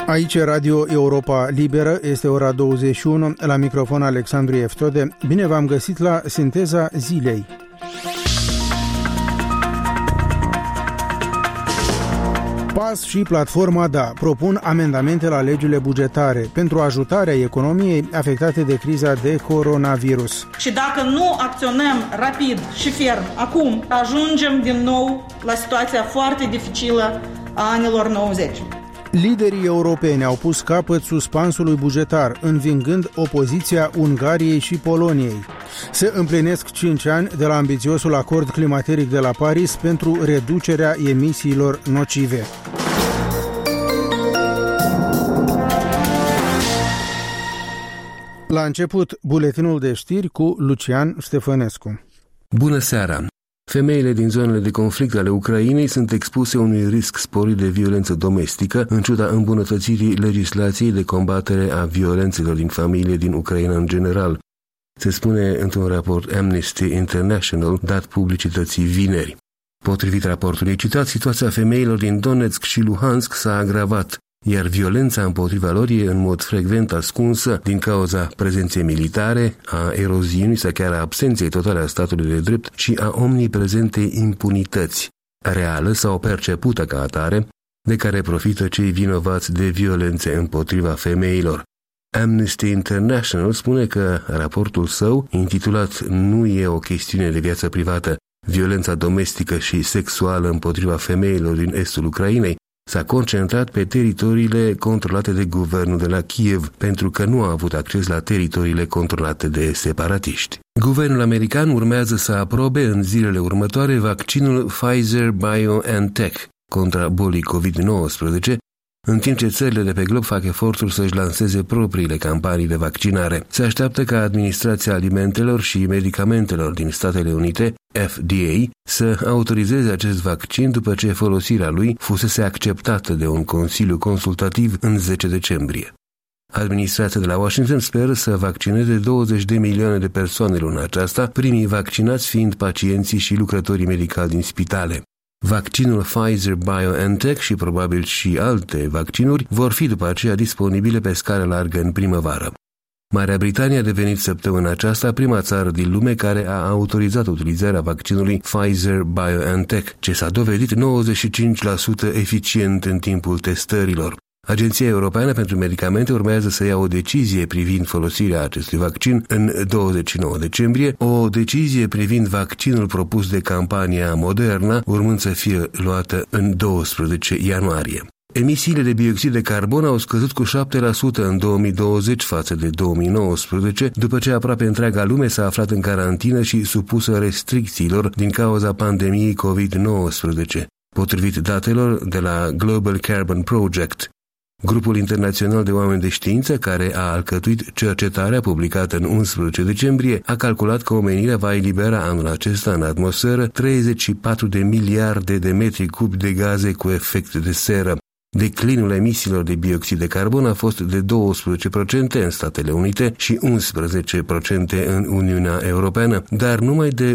Aici Radio Europa Liberă, este ora 21, la microfon Alexandru Eftode. Bine v-am găsit la Sinteza Zilei. PAS și Platforma DA propun amendamente la legile bugetare pentru ajutarea economiei afectate de criza de coronavirus. Și dacă nu acționăm rapid și ferm acum, ajungem din nou la situația foarte dificilă a anilor 90. Liderii europeni au pus capăt suspansului bugetar, învingând opoziția Ungariei și Poloniei. Se împlinesc 5 ani de la ambițiosul acord climateric de la Paris pentru reducerea emisiilor nocive. La început, buletinul de știri cu Lucian Ștefănescu. Bună seara! Femeile din zonele de conflict ale Ucrainei sunt expuse unui risc sporit de violență domestică, în ciuda îmbunătățirii legislației de combatere a violențelor din familie din Ucraina în general. Se spune într-un raport Amnesty International dat publicității vineri. Potrivit raportului citat, situația femeilor din Donetsk și Luhansk s-a agravat, iar violența împotriva lor e în mod frecvent ascunsă din cauza prezenței militare, a eroziunii sau chiar a absenței totale a statului de drept și a omniprezentei impunități, reală sau percepută ca atare, de care profită cei vinovați de violențe împotriva femeilor. Amnesty International spune că raportul său, intitulat "Nu e o chestiune de viață privată, violența domestică și sexuală împotriva femeilor din estul Ucrainei", s-a concentrat pe teritoriile controlate de guvernul de la Kiev, pentru că nu a avut acces la teritoriile controlate de separatiști. Guvernul american urmează să aprobe în zilele următoare vaccinul Pfizer-BioNTech contra bolii COVID-19, în timp ce țările de pe glob fac eforturi să-și lanseze propriile campanii de vaccinare. Se așteaptă ca Administrația Alimentelor și Medicamentelor din Statele Unite, FDA, să autorizeze acest vaccin după ce folosirea lui fusese acceptată de un consiliu consultativ în 10 decembrie. Administrația de la Washington speră să vaccineze 20 de milioane de persoane luna aceasta, primii vaccinați fiind pacienții și lucrătorii medicali din spitale. Vaccinul Pfizer-BioNTech și probabil și alte vaccinuri vor fi după aceea disponibile pe scară largă în primăvară. Marea Britanie a devenit săptămâna aceasta prima țară din lume care a autorizat utilizarea vaccinului Pfizer-BioNTech, ce s-a dovedit 95% eficient în timpul testărilor. Agenția Europeană pentru Medicamente urmează să ia o decizie privind folosirea acestui vaccin în 29 decembrie, o decizie privind vaccinul propus de campania Moderna, urmând să fie luată în 12 ianuarie. Emisiile de dioxid de carbon au scăzut cu 7% în 2020 față de 2019, după ce aproape întreaga lume s-a aflat în carantină și supusă restricțiilor din cauza pandemiei COVID-19, potrivit datelor de la Global Carbon Project. Grupul internațional de oameni de știință, care a alcătuit cercetarea publicată în 11 decembrie, a calculat că omenirea va elibera anul acesta în atmosferă 34 de miliarde de metri cubi de gaze cu efect de seră. Declinul emisiilor de dioxid de carbon a fost de 12% în Statele Unite și 11% în Uniunea Europeană, dar numai de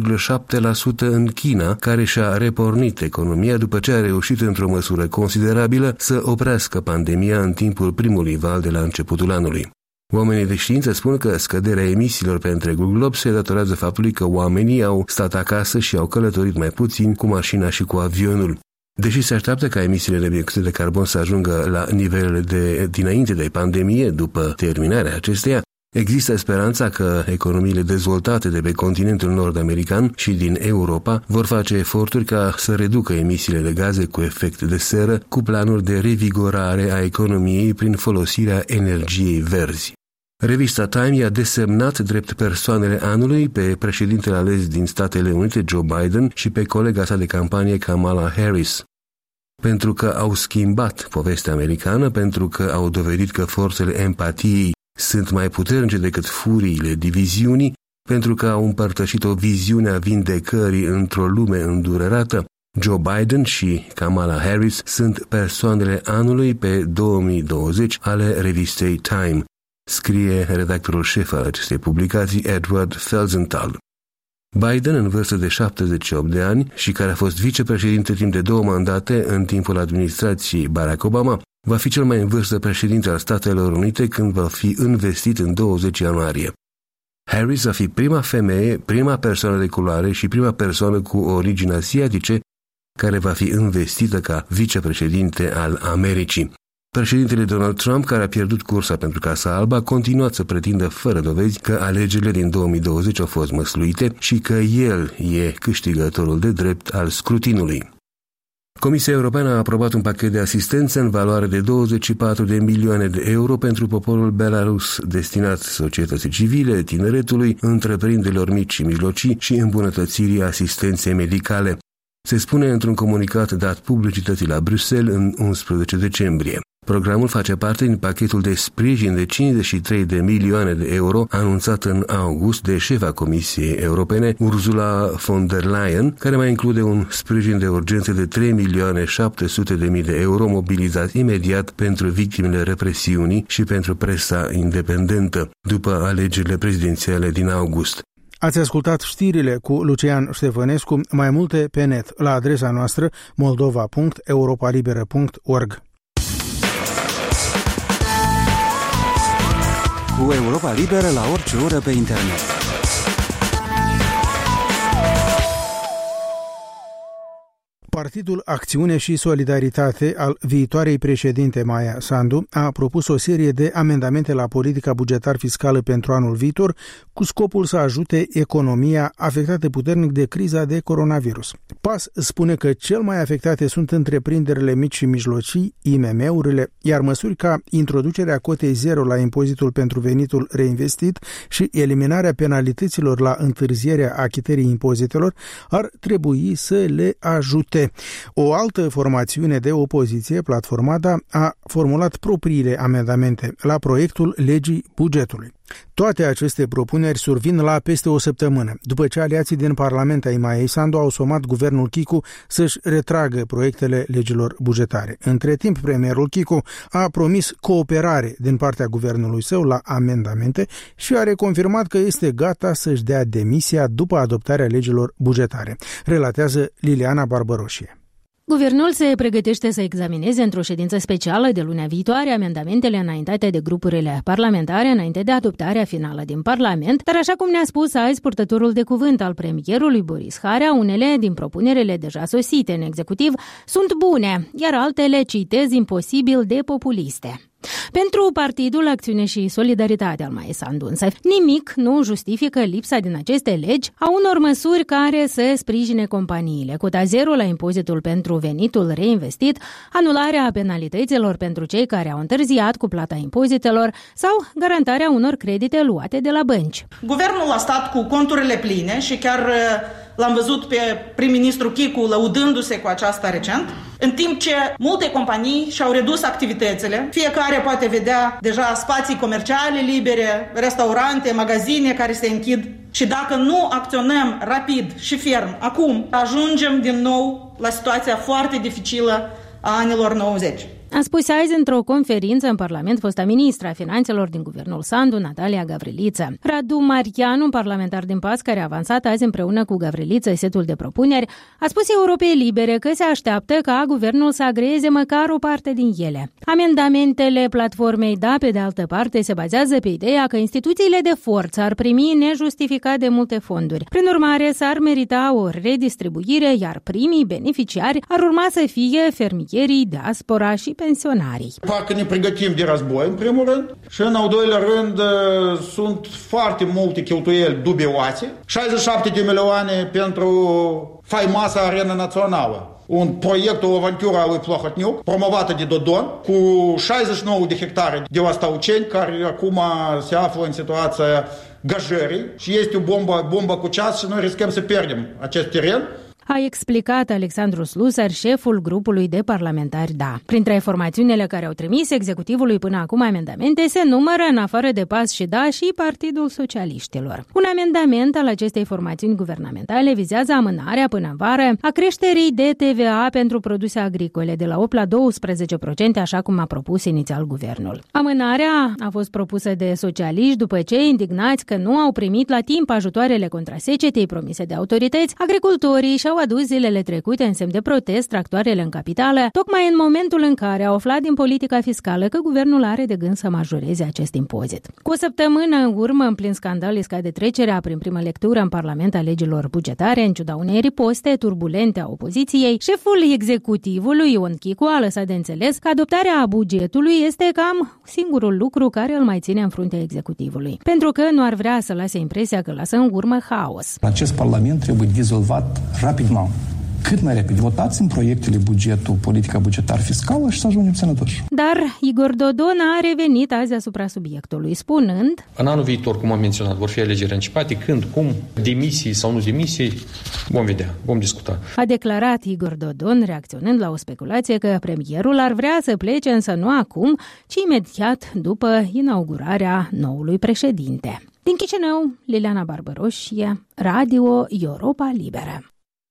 1,7% în China, care și-a repornit economia după ce a reușit într-o măsură considerabilă să oprească pandemia în timpul primului val de la începutul anului. Oamenii de știință spun că scăderea emisiilor pe întregul glob se datorează faptului că oamenii au stat acasă și au călătorit mai puțin cu mașina și cu avionul. Deși se așteaptă ca emisiile de dioxid de carbon să ajungă la nivelele de dinainte de pandemie, după terminarea acesteia, există speranța că economiile dezvoltate de pe continentul nord-american și din Europa vor face eforturi ca să reducă emisiile de gaze cu efect de seră cu planuri de revigorare a economiei prin folosirea energiei verzi. Revista Time i-a desemnat drept persoanele anului pe președintele ales din Statele Unite, Joe Biden, și pe colega sa de campanie, Kamala Harris. Pentru că au schimbat povestea americană, pentru că au dovedit că forțele empatiei sunt mai puternice decât furiile diviziunii, pentru că au împărtășit o viziune a vindecării într-o lume îndurerată, Joe Biden și Kamala Harris sunt persoanele anului pe 2020 ale revistei Time, scrie redactorul șef al acestei publicații, Edward Felsenthal. Biden, în vârstă de 78 de ani și care a fost vicepreședinte timp de 2 mandate în timpul administrației Barack Obama, va fi cel mai în vârstă președinte al Statelor Unite când va fi investit în 20 ianuarie. Harris va fi prima femeie, prima persoană de culoare și prima persoană cu origini asiatice care va fi investită ca vicepreședinte al Americii. Președintele Donald Trump, care a pierdut cursa pentru Casa Albă, a continuat să pretindă fără dovezi că alegerile din 2020 au fost măsluite și că el e câștigătorul de drept al scrutinului. Comisia Europeană a aprobat un pachet de asistență în valoare de 24 de milioane de euro pentru poporul Belarus, destinat societății civile, tineretului, întreprinderilor mici și mijlocii și îmbunătățirii asistenței medicale. Se spune într-un comunicat dat publicității la Bruxelles în 11 decembrie. Programul face parte din pachetul de sprijin de 53 de milioane de euro anunțat în august de șefa Comisiei Europene, Ursula von der Leyen, care mai include un sprijin de urgență de 3.700.000 de euro mobilizați imediat pentru victimele represiunii și pentru presa independentă, după alegerile prezidențiale din august. Ați ascultat știrile cu Lucian Ștefănescu, mai multe pe net la adresa noastră moldova.europalibera.org. Cu Europa Liberă la orice oră pe internet. Partidul Acțiune și Solidaritate al viitoarei președinte Maia Sandu a propus o serie de amendamente la politica bugetar-fiscală pentru anul viitor cu scopul să ajute economia afectată puternic de criza de coronavirus. PAS spune că cel mai afectate sunt întreprinderile mici și mijlocii, IMM-urile, iar măsuri ca introducerea cotei zero la impozitul pentru venitul reinvestit și eliminarea penalităților la întârzierea achitării impozitelor ar trebui să le ajute. O altă formațiune de opoziție, Platformata, a formulat propriile amendamente la proiectul legii bugetului. Toate aceste propuneri survin la peste o săptămână, după ce aliații din Parlament ai Maiei Sandu au somat guvernul Chicu să-și retragă proiectele legilor bugetare. Între timp, premierul Chicu a promis cooperare din partea guvernului său la amendamente și a reconfirmat că este gata să-și dea demisia după adoptarea legilor bugetare, relatează Liliana Barbaroșie. Guvernul se pregătește să examineze într-o ședință specială de lunea viitoare amendamentele înaintate de grupurile parlamentare înainte de adoptarea finală din Parlament, dar așa cum ne-a spus azi purtătorul de cuvânt al premierului Boris Harea, unele din propunerile deja sosite în executiv sunt bune, iar altele, citez, imposibil de populiste. Pentru Partidul Acțiune și Solidaritate al Maiei Sandu, însă, nimic nu justifică lipsa din aceste legi a unor măsuri care să sprijine companiile. Cota zero la impozitul pentru venitul reinvestit, anularea penalităților pentru cei care au întârziat cu plata impozitelor sau garantarea unor credite luate de la bănci. Guvernul a stat cu conturile pline și chiar l-am văzut pe prim-ministru Chicu lăudându-se cu aceasta recent, în timp ce multe companii și-au redus activitățile. Fiecare poate vedea deja spații comerciale libere, restaurante, magazine care se închid. Și dacă nu acționăm rapid și ferm acum, ajungem din nou la situația foarte dificilă a anilor 90. A spus azi într-o conferință în Parlament fosta ministra finanțelor din guvernul Sandu, Natalia Gavriliță. Radu Marianu, un parlamentar din PAS care a avansat azi împreună cu Gavriliță setul de propuneri, a spus Europei Libere că se așteaptă ca guvernul să agreeze măcar o parte din ele. Amendamentele platformei DA, pe de altă parte, se bazează pe ideea că instituțiile de forță ar primi nejustificat de multe fonduri. Prin urmare, s-ar merita o redistribuire, iar primii beneficiari ar urma să fie fermierii, diaspora și pensionarii. Parcă ne pregătim de război, în primul rând, și în al doilea rând sunt foarte multe cheltuieli dubioase. 67 de milioane pentru faimoasa Arena Națională. Un proiect, o aventură a lui Plohotniuc, promovată de Dodon, cu 69 de hectare de Ostauceni, care acum se află în situația gajării și este o bombă cu ceas și noi riscăm să pierdem acest teren. A explicat Alexandru Slusar, șeful grupului de parlamentari DA. Printre formațiunile care au trimis executivului până acum amendamente se numără, în afară de PAS și DA, și Partidul Socialiștilor. Un amendament al acestei formațiuni guvernamentale vizează amânarea până în vară a creșterii de TVA pentru produse agricole de la 8 la 12%, așa cum a propus inițial guvernul. Amânarea a fost propusă de socialiști după ce, indignați că nu au primit la timp ajutoarele contra secetei promise de autorități, agricultorii și-au adus zilele trecute în semn de protest tractoarele în capitală, tocmai în momentul în care au aflat din politica fiscală că guvernul are de gând să majoreze acest impozit. Cu o săptămână în urmă, în plin scandal, îi scade trecerea prin primă lectură în Parlament a legilor bugetare, în ciuda unei riposte turbulente a opoziției, șeful executivului Ion Chicu a lăsat de înțeles că adoptarea bugetului este cam singurul lucru care îl mai ține în fruntea executivului, pentru că nu ar vrea să lase impresia că lasă în urmă haos. Acest Parlament trebuie dizolvat rapidement. Cât mai repede. Votați în proiectele bugetul, politica bugetar-fiscală și să ajungem sănătoși. Dar Igor Dodon a revenit azi asupra subiectului, spunând: în anul viitor, cum am menționat, vor fi alegeri anticipate, când, cum, demisii sau nu demisii, vom vedea, vom discuta. A declarat Igor Dodon, reacționând la o speculație că premierul ar vrea să plece, însă nu acum, ci imediat după inaugurarea noului președinte. Din Chișinău, Liliana Barbăroșie, Radio Europa Liberă.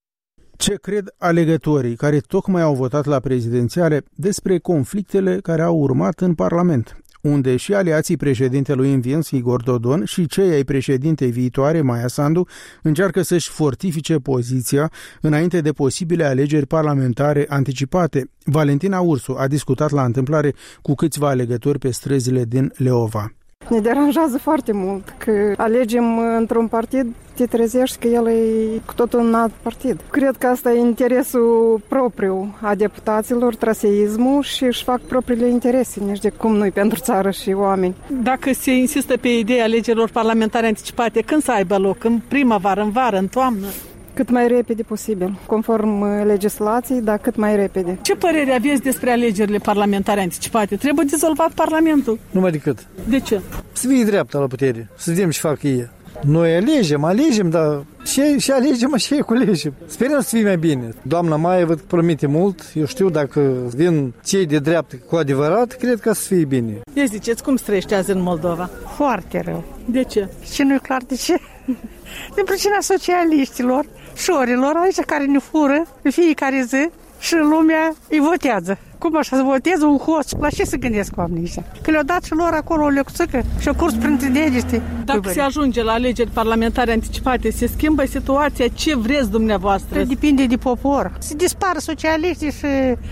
Ce cred alegătorii care tocmai au votat la prezidențiale despre conflictele care au urmat în Parlament, unde și aliații președintelui învins Igor Dodon și cei ai președintei viitoare Maia Sandu încearcă să-și fortifice poziția înainte de posibile alegeri parlamentare anticipate. Valentina Ursu a discutat la întâmplare cu câțiva alegători pe străzile din Leova. Ne deranjează foarte mult că alegem într-un partid, te trezești că el e cu totul un alt partid. Cred că asta e interesul propriu a deputaților, traseismul, și își fac propriile interese, nici de cum nu-i pentru țară și oameni. Dacă se insistă pe ideea alegerilor parlamentare anticipate, când să aibă loc? În primăvară, în vară, în toamnă? Cât mai repede posibil, conform legislației, dar cât mai repede. Ce părere aveți despre alegerile parlamentare anticipate? Trebuie dizolvat Parlamentul? Numai decât. De ce? Să fie dreapta la putere, să vedem ce fac ei. Noi alegem, dar și alegem și culegem. Sperăm să fie mai bine. Doamna Maia vă promite mult. Eu știu, dacă vin cei de dreaptă cu adevărat, cred că să fie bine. Ia ziceți, cum trăiește azi în Moldova? Foarte rău. De ce? Și nu e clar de ce. Din pricina socialiștilor, șorilor, aici care ne fură în fiecare zi și lumea îi votează. Cum așa să voteze un host? La ce să gândesc oamenii ăștia? Că le-au dat și lor acolo o lecțică și o curs printre degetele. Dacă se ajunge la alegeri parlamentare anticipate, se schimbă situația? Ce vreți dumneavoastră? Depinde de popor. Se dispară socialiștii și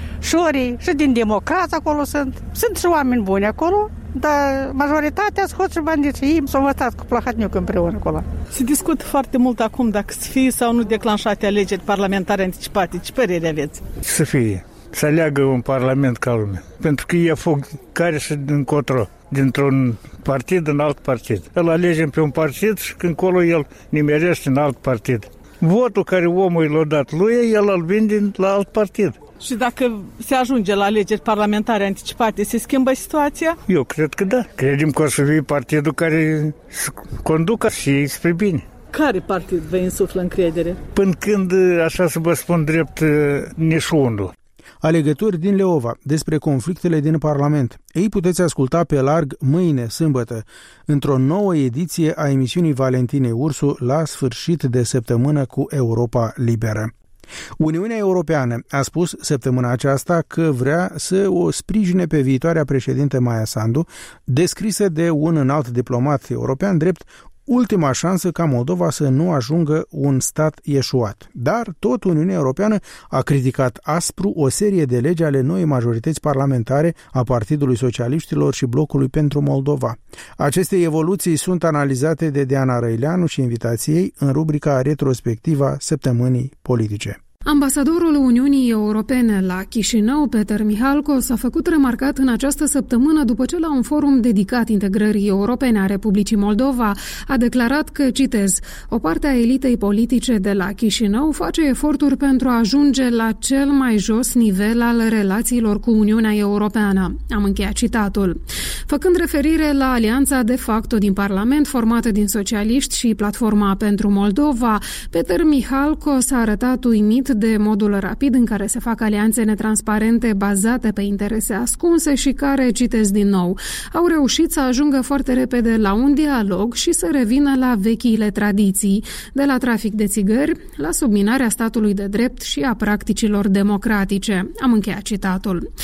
șorii și din democrați acolo sunt. Sunt și oameni buni acolo, dar majoritatea sunt hoți și bandiți. Ei s-au votat cu Plahatniuc împreună acolo. Se discută foarte mult acum dacă să fie sau nu declanșate alegeri parlamentare anticipate. Ce părere aveți? Să fie. Să aleagă un parlament ca lumea. Pentru că e foc care și încotro. Dintr-un partid în alt partid. Îl alegem pe un partid și când colo el nimerește în alt partid. Votul care omul l-a dat lui, el îl vinde la alt partid. Și dacă se ajunge la alegeri parlamentare anticipate, se schimbă situația? Eu cred că da. Credem că o să fie partidul care să conducă și ei spre bine. Care partid vă insuflă încredere? Până când, așa să vă spun drept, nici unul. Alegători din Leova despre conflictele din Parlament. Ei puteți asculta pe larg mâine, sâmbătă, într-o nouă ediție a emisiunii Valentinei Ursu la sfârșit de săptămână cu Europa Liberă. Uniunea Europeană a spus săptămâna aceasta că vrea să o sprijine pe viitoarea președinte Maia Sandu, descrisă de un înalt diplomat european drept ultima șansă ca Moldova să nu ajungă un stat eșuat. Dar tot Uniunea Europeană a criticat aspru o serie de legi ale noii majorități parlamentare a Partidului Socialiștilor și Blocului pentru Moldova. Aceste evoluții sunt analizate de Diana Răileanu și invitații ei în rubrica retrospectiva Săptămânii Politice. Ambasadorul Uniunii Europene la Chișinău, Peter Mihalko, s-a făcut remarcat în această săptămână după ce la un forum dedicat integrării europene a Republicii Moldova a declarat că, citez, o parte a elitei politice de la Chișinău face eforturi pentru a ajunge la cel mai jos nivel al relațiilor cu Uniunea Europeană. Am încheiat citatul. Făcând referire la alianța de facto din Parlament formată din socialiști și Platforma pentru Moldova, Peter Mihalko s-a arătat uimit de modul rapid în care se fac alianțe netransparente bazate pe interese ascunse și care, citesc din nou, au reușit să ajungă foarte repede la un dialog și să revină la vechiile tradiții, de la trafic de țigări la subminarea statului de drept și a practicilor democratice. Am încheiat citatul.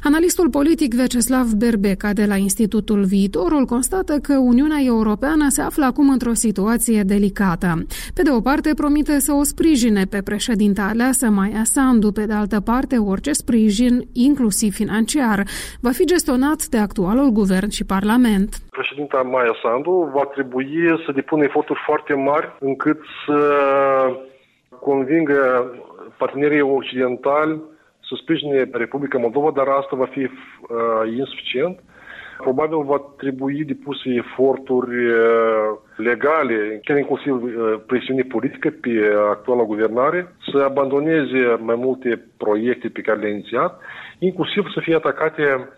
Analistul politic Vyacheslav Berbeca de la Institutul Viitorul constată că Uniunea Europeană se află acum într-o situație delicată. Pe de o parte, promite să o sprijine pe președinta aleasă Maia Sandu, pe de altă parte, orice sprijin, inclusiv financiar, va fi gestionat de actualul guvern și parlament. Președinta Maia Sandu va trebui să depună eforturi foarte mari încât să convingă partenerii occidentali să sprijine Republica Moldova, dar asta va fi insuficient. Probabil va trebui depuse eforturi legale, chiar inclusiv presiune politică pe actuala guvernare, să abandoneze mai multe proiecte pe care le-a inițiat, inclusiv să fie atacate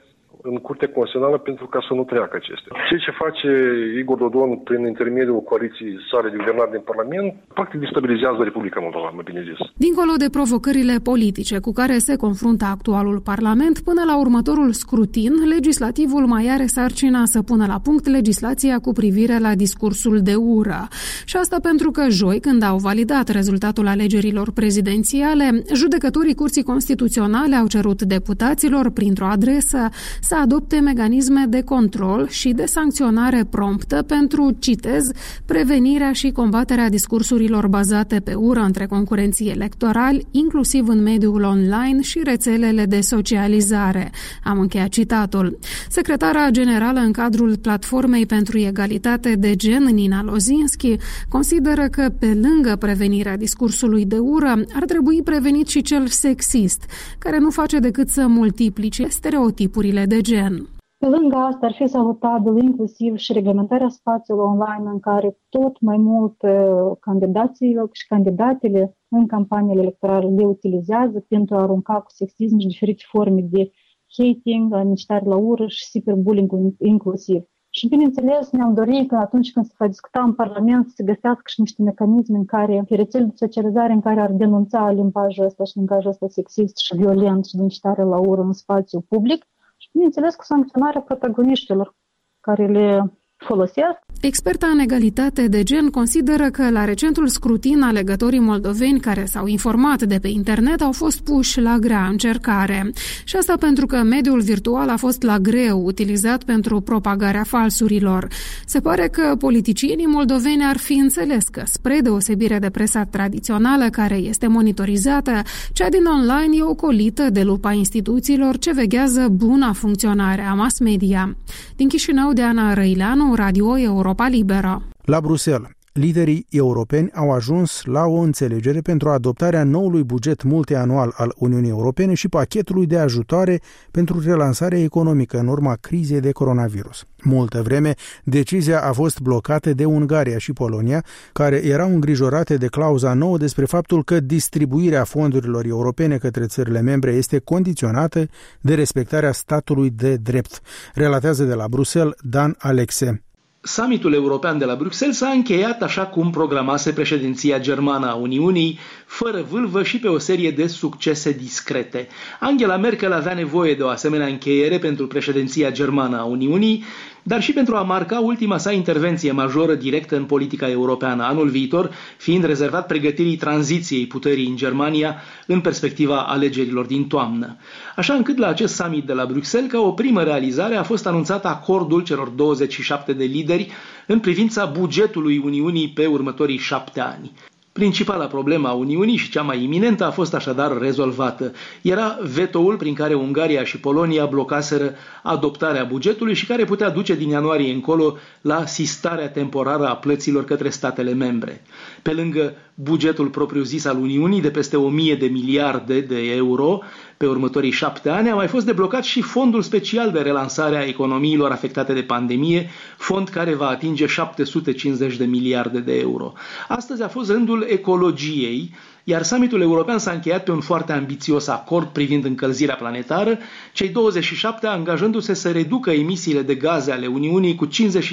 în Curtea Constituțională pentru ca să nu treacă acestea. Ceea ce face Igor Dodon prin intermediul coaliției sale de guvernare din Parlament, practic destabilizează Republica Moldova, mai bine zis. Dincolo de provocările politice cu care se confruntă actualul Parlament, până la următorul scrutin, legislativul mai are sarcina să pună la punct legislația cu privire la discursul de ură. Și asta pentru că joi, când au validat rezultatul alegerilor prezidențiale, judecătorii Curții Constituționale au cerut deputaților, printr-o adresă, să adopte mecanisme de control și de sancționare promptă pentru, citez, prevenirea și combaterea discursurilor bazate pe ură între concurenții electorali, inclusiv în mediul online și rețelele de socializare. Am încheiat citatul. Secretara generală în cadrul Platformei pentru Egalitate de Gen, Nina Lozinski, consideră că, pe lângă prevenirea discursului de ură, ar trebui prevenit și cel sexist, care nu face decât să multiplice stereotipurile de gen. Pe lângă asta ar fi salutabil inclusiv și reglementarea spațiului online în care tot mai mult candidații și candidatele în campaniile electorale le utilizează pentru a arunca cu sexism și diferite forme de hating, incitare la ură și cyberbullying inclusiv. Și bineînțeles ne-am dorit că atunci când se va discuta în Parlament să se găsească și niște mecanisme în care, rețele de socializare în care ar denunța limbajul ăsta și limbajul ăsta sexist și violent și de incitare la ură în spațiu public. Și bineînțeles cu sancționarea protagoniștilor care le folosesc. Experta în egalitate de gen consideră că la recentul scrutin alegătorii moldoveni care s-au informat de pe internet au fost puși la grea încercare. Și asta pentru că mediul virtual a fost la greu utilizat pentru propagarea falsurilor. Se pare că politicienii moldoveni ar fi înțeles că, spre deosebire de presa tradițională care este monitorizată, cea din online e ocolită de lupa instituțiilor ce veghează buna funcționare a mass media. Din Chișinău, Diana Răileanu, Radio Europa Liberă. La Bruxelles, liderii europeni au ajuns la o înțelegere pentru adoptarea noului buget multianual al Uniunii Europene și pachetului de ajutoare pentru relansarea economică în urma crizei de coronavirus. Multă vreme, decizia a fost blocată de Ungaria și Polonia, care erau îngrijorate de clauza nouă despre faptul că distribuirea fondurilor europene către țările membre este condiționată de respectarea statului de drept. Relatează de la Bruxelles Dan Alexe. Summitul european de la Bruxelles s-a încheiat așa cum programase președinția germană a Uniunii, fără vâlvă și pe o serie de succese discrete. Angela Merkel avea nevoie de o asemenea încheiere pentru președinția germană a Uniunii, dar și pentru a marca ultima sa intervenție majoră directă în politica europeană, anul viitor fiind rezervat pregătirii tranziției puterii în Germania în perspectiva alegerilor din toamnă. Așa încât la acest summit de la Bruxelles, ca o primă realizare, a fost anunțat acordul celor 27 de lideri în privința bugetului Uniunii pe următorii 7 ani. Principala problemă a Uniunii și cea mai iminentă a fost așadar rezolvată. Era vetoul prin care Ungaria și Polonia blocaseră adoptarea bugetului și care putea duce din ianuarie încolo la sistarea temporară a plăților către statele membre. Pe lângă bugetul propriu-zis al Uniunii de peste 1000 de miliarde de euro pe următorii 7 ani, a mai fost deblocat și fondul special de relansare a economiilor afectate de pandemie, fond care va atinge 750 de miliarde de euro. Astăzi a fost rândul ecologiei, iar summitul european s-a încheiat pe un foarte ambițios acord privind încălzirea planetară, cei 27 angajându-se să reducă emisiile de gaze ale Uniunii cu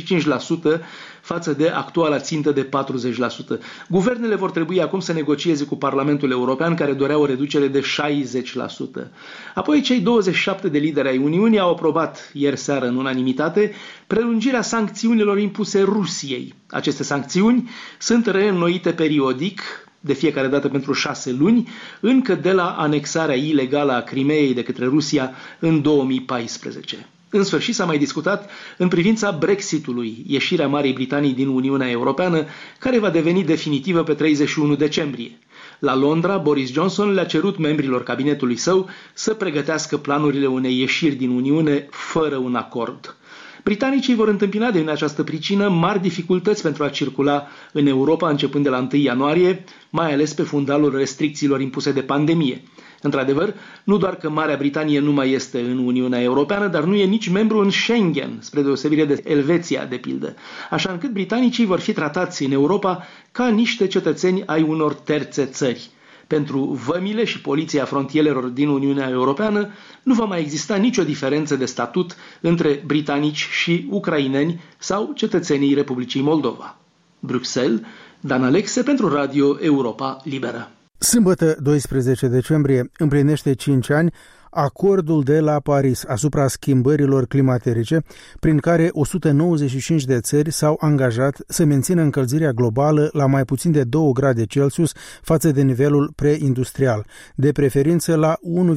55% față de actuala țintă de 40%. Guvernele vor trebui acum să negocieze cu Parlamentul European, care dorea o reducere de 60%. Apoi cei 27 de lideri ai Uniunii au aprobat ieri seară în unanimitate prelungirea sancțiunilor impuse Rusiei. Aceste sancțiuni sunt reînnoite periodic, de fiecare dată pentru 6 luni, încă de la anexarea ilegală a Crimeei de către Rusia în 2014. În sfârșit s-a mai discutat în privința Brexitului, ieșirea Marii Britanii din Uniunea Europeană, care va deveni definitivă pe 31 decembrie. La Londra, Boris Johnson le-a cerut membrilor cabinetului său să pregătească planurile unei ieșiri din Uniune fără un acord. Britanicii vor întâmpina din această pricină mari dificultăți pentru a circula în Europa începând de la 1 ianuarie, mai ales pe fundalul restricțiilor impuse de pandemie. Într-adevăr, nu doar că Marea Britanie nu mai este în Uniunea Europeană, dar nu e nici membru în Schengen, spre deosebire de Elveția, de pildă, așa încât britanicii vor fi tratați în Europa ca niște cetățeni ai unor terțe țări. Pentru vămile și poliția frontierelor din Uniunea Europeană nu va mai exista nicio diferență de statut între britanici și ucraineni sau cetățenii Republicii Moldova. Bruxelles, Dan Alexe pentru Radio Europa Liberă. Sâmbătă, 12 decembrie, împlinește 5 ani acordul de la Paris asupra schimbărilor climaterice, prin care 195 de țări s-au angajat să mențină încălzirea globală la mai puțin de 2 grade Celsius față de nivelul preindustrial, de preferință la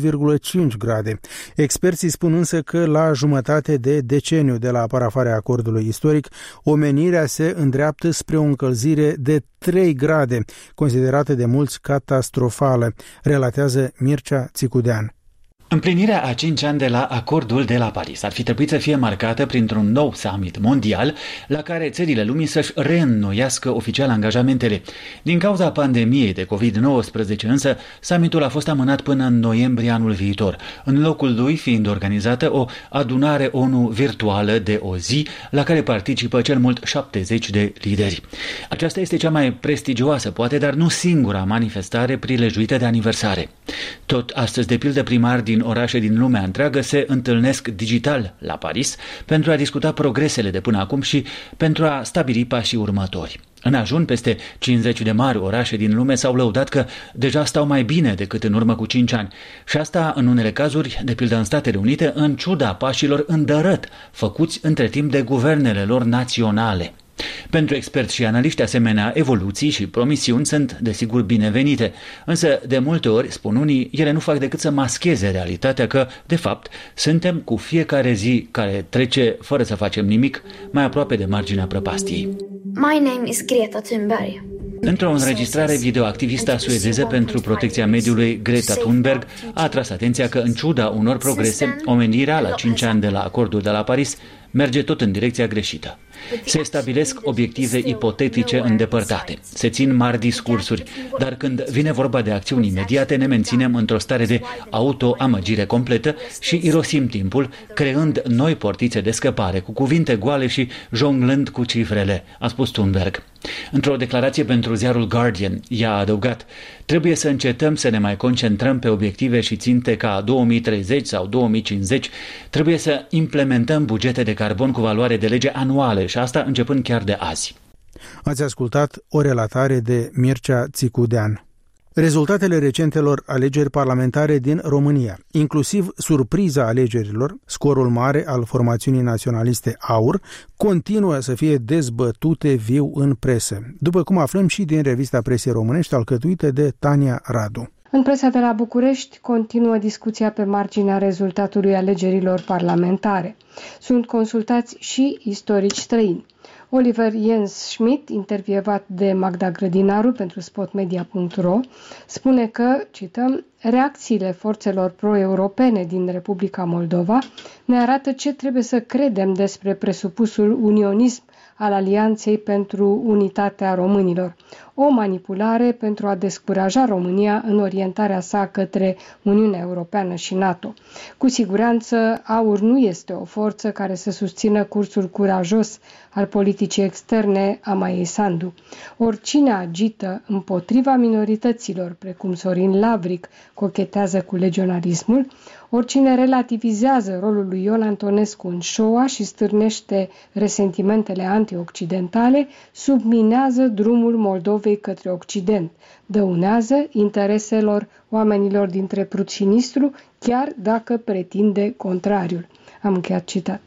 1,5 grade. Experții spun însă că la jumătate de deceniu de la parafarea acordului istoric, omenirea se îndreaptă spre o încălzire de 3 grade, considerată de mulți catastrofală, relatează Mircea Țicudean. Împlinirea a 5 ani de la acordul de la Paris ar fi trebuit să fie marcată printr-un nou summit mondial la care țările lumii să-și reînnoiască oficial angajamentele. Din cauza pandemiei de COVID-19 însă, summitul a fost amânat până în noiembrie anul viitor, în locul lui fiind organizată o adunare ONU virtuală de o zi la care participă cel mult 70 de lideri. Aceasta este cea mai prestigioasă, poate, dar nu singura manifestare prilejuită de aniversare. Tot astăzi, de pildă, primari din orașe din lumea întreagă se întâlnesc digital la Paris pentru a discuta progresele de până acum și pentru a stabili pașii următori. În ajun, peste 50 de mari orașe din lume s-au lăudat că deja stau mai bine decât în urmă cu 5 ani. Și asta, în unele cazuri, de pildă în Statele Unite, în ciuda pașilor îndărăt făcuți între timp de guvernele lor naționale. Pentru experți și analiști, asemenea evoluții și promisiuni sunt, desigur, binevenite, însă, de multe ori, spun unii, ele nu fac decât să mascheze realitatea că, de fapt, suntem cu fiecare zi care trece fără să facem nimic mai aproape de marginea prăpastiei. My name is Greta Thunberg. Într-o înregistrare video, activista suedeză pentru protecția mediului Greta Thunberg a atras atenția că, în ciuda unor progrese, omenirea, la 5 ani de la acordul de la Paris, merge tot în direcția greșită. Se stabilesc obiective ipotetice îndepărtate, se țin mari discursuri, dar când vine vorba de acțiuni imediate, ne menținem într-o stare de autoamăgire completă și irosim timpul, creând noi portițe de scăpare, cu cuvinte goale și jonglând cu cifrele, a spus Thunberg. Într-o declarație pentru ziarul Guardian, ea a adăugat: trebuie să încetăm să ne mai concentrăm pe obiective și ținte ca 2030 sau 2050, trebuie să implementăm bugete de carbon cu valoare de lege anuale și asta începând chiar de azi. Ați ascultat o relatare de Mircea Țicudean. Rezultatele recentelor alegeri parlamentare din România, inclusiv surpriza alegerilor, scorul mare al formațiunii naționaliste AUR, continuă să fie dezbătute viu în presă, după cum aflăm și din revista presei românești alcătuită de Tania Radu. În presa de la București continuă discuția pe marginea rezultatului alegerilor parlamentare. Sunt consultați și istorici străini. Oliver Jens Schmidt, intervievat de Magda Grădinaru pentru spotmedia.ro, spune că, cităm, reacțiile forțelor pro-europene din Republica Moldova ne arată ce trebuie să credem despre presupusul unionism al Alianței pentru Unitatea Românilor, o manipulare pentru a descuraja România în orientarea sa către Uniunea Europeană și NATO. Cu siguranță, AUR nu este o forță care să susțină cursul curajos al politicii externe a Maiei Sandu. Oricine agită împotriva minorităților, precum Sorin Lavric cochetează cu legionarismul, oricine relativizează rolul lui Ion Antonescu în Shoah și stârnește resentimentele antioccidentale, subminează drumul Moldovei către Occident, dăunează intereselor oamenilor dintre Prut și Nistru, chiar dacă pretinde contrariul. Am încheiat citatul.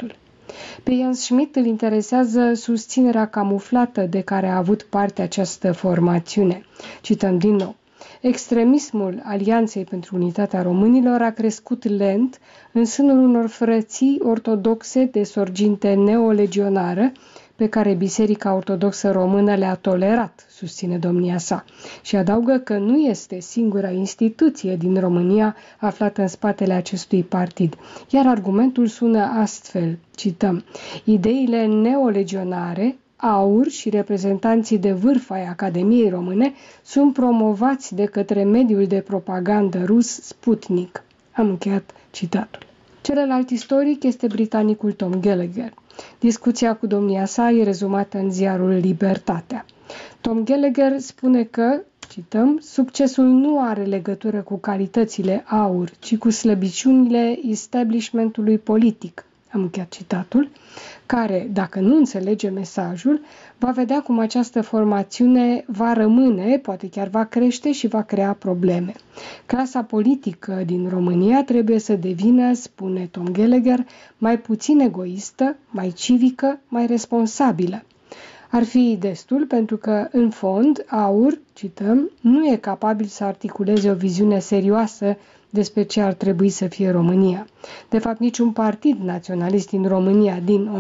Pe Jens Schmidt îl interesează susținerea camuflată de care a avut parte această formațiune. Cităm din nou. Extremismul Alianței pentru Unitatea Românilor a crescut lent în sânul unor frății ortodoxe de sorginte neolegionară pe care Biserica Ortodoxă Română le-a tolerat, susține domnia sa, și adaugă că nu este singura instituție din România aflată în spatele acestui partid. Iar argumentul sună astfel, cităm, ideile neolegionare, AUR și reprezentanții de vârf ai Academiei Române sunt promovați de către mediul de propagandă rus Sputnik. Am încheiat citatul. Celălalt istoric este britanicul Tom Gallagher. Discuția cu domnia sa e rezumată în ziarul Libertatea. Tom Gallagher spune că, cităm, succesul nu are legătură cu calitățile AUR, ci cu slăbiciunile establishmentului politic. Am încheiat citatul, care, dacă nu înțelege mesajul, va vedea cum această formațiune va rămâne, poate chiar va crește și va crea probleme. Clasa politică din România trebuie să devină, spune Tom Gallagher, mai puțin egoistă, mai civică, mai responsabilă. Ar fi destul pentru că, în fond, AUR, cităm, nu e capabil să articuleze o viziune serioasă despre ce ar trebui să fie România. De fapt, niciun partid naționalist din România din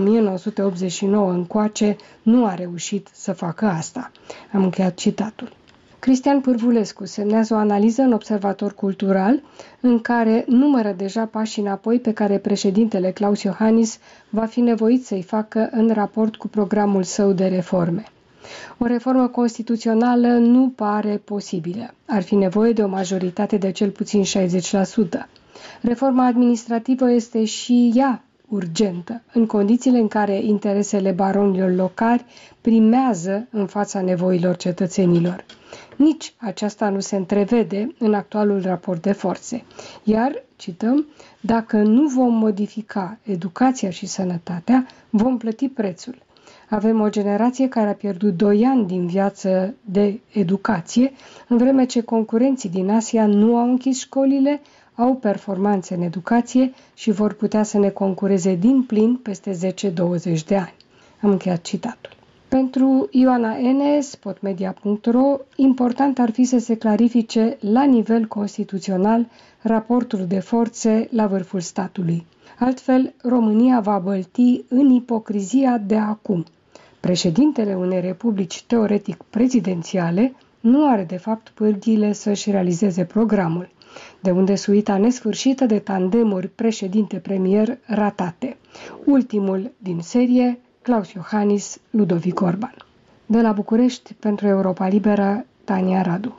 1989 încoace nu a reușit să facă asta. Am încheiat citatul. Cristian Pârvulescu semnează o analiză în Observator Cultural în care numără deja pașii înapoi pe care președintele Klaus Iohannis va fi nevoit să-i facă în raport cu programul său de reforme. O reformă constituțională nu pare posibilă. Ar fi nevoie de o majoritate de cel puțin 60%. Reforma administrativă este și ea urgentă, în condițiile în care interesele baronilor locali primează în fața nevoilor cetățenilor. Nici aceasta nu se întrevede în actualul raport de forțe. Iar, cităm, dacă nu vom modifica educația și sănătatea, vom plăti prețul. Avem o generație care a pierdut 2 ani din viață de educație, în vreme ce concurenții din Asia nu au închis școlile, au performanțe în educație și vor putea să ne concureze din plin peste 10-20 de ani. Am încheiat citatul. Pentru Ioana N., spotmedia.ro, important ar fi să se clarifice la nivel constituțional raportul de forțe la vârful statului. Altfel, România va bălti în ipocrizia de acum. Președintele unei republici teoretic prezidențiale nu are de fapt pârghiile să-și realizeze programul, de unde suita nesfârșită de tandemuri președinte-premier ratate. Ultimul din serie, Klaus Iohannis, Ludovic Orban. De la București, pentru Europa Liberă, Tania Radu.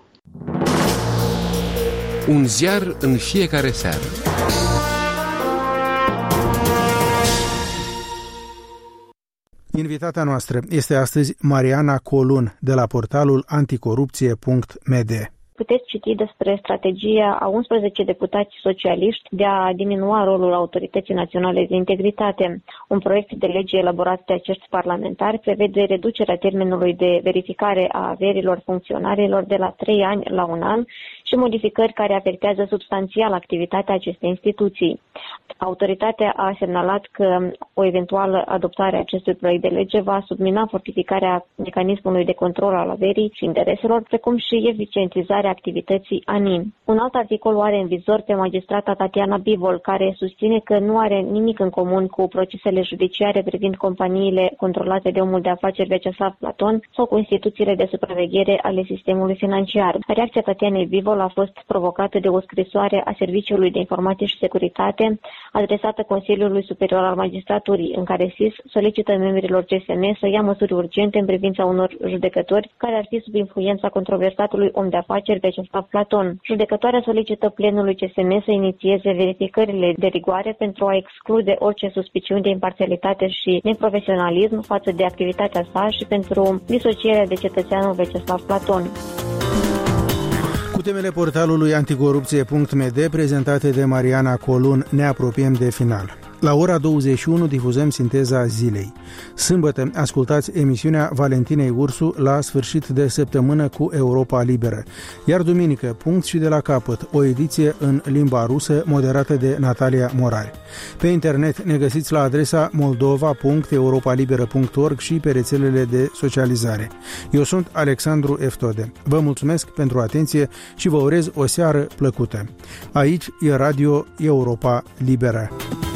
Un ziar în fiecare seară. Invitata noastră este astăzi Mariana Colun, de la portalul anticorupție.md. Puteți citi despre strategia a 11 deputați socialiști de a diminua rolul Autorității Naționale de Integritate. Un proiect de lege elaborat de acești parlamentari prevede reducerea termenului de verificare a averilor funcționarilor de la 3 ani la 1 an și modificări care afectează substanțial activitatea acestei instituții. Autoritatea a semnalat că o eventuală adoptare a acestui proiect de lege va submina fortificarea mecanismului de control al averii și intereselor, precum și eficientizarea activității ANIM. Un alt articol o are în vizor pe magistrata Tatiana Bivol, care susține că nu are nimic în comun cu procesele judiciare privind companiile controlate de omul de afaceri Vyacheslav Platon sau cu instituțiile de supraveghere ale sistemului financiar. Reacția Tatianei Bivol a fost provocată de o scrisoare a Serviciului de Informație și Securitate adresată Consiliului Superior al Magistraturii, în care SIS solicită membrilor CSM să ia măsuri urgente în privința unor judecători care ar fi sub influența controversatului om de afaceri Vyacheslav Platon. Judecătoarea solicită plenului CSM să inițieze verificările de rigoare pentru a exclude orice suspiciuni de imparțialitate și neprofesionalism față de activitatea sa și pentru disocierea de cetățeanul Vyacheslav Platon. Cu temele portalului anticorupție.md prezentate de Mariana Colun, ne apropiem de final. La ora 21 difuzăm sinteza zilei. Sâmbătă ascultați emisiunea Valentinei Ursu la sfârșit de săptămână cu Europa Liberă. Iar duminică, punct și de la capăt, o ediție în limba rusă moderată de Natalia Morari. Pe internet ne găsiți la adresa moldova.europalibera.org și pe rețelele de socializare. Eu sunt Alexandru Eftode. Vă mulțumesc pentru atenție și vă urez o seară plăcută. Aici e Radio Europa Liberă.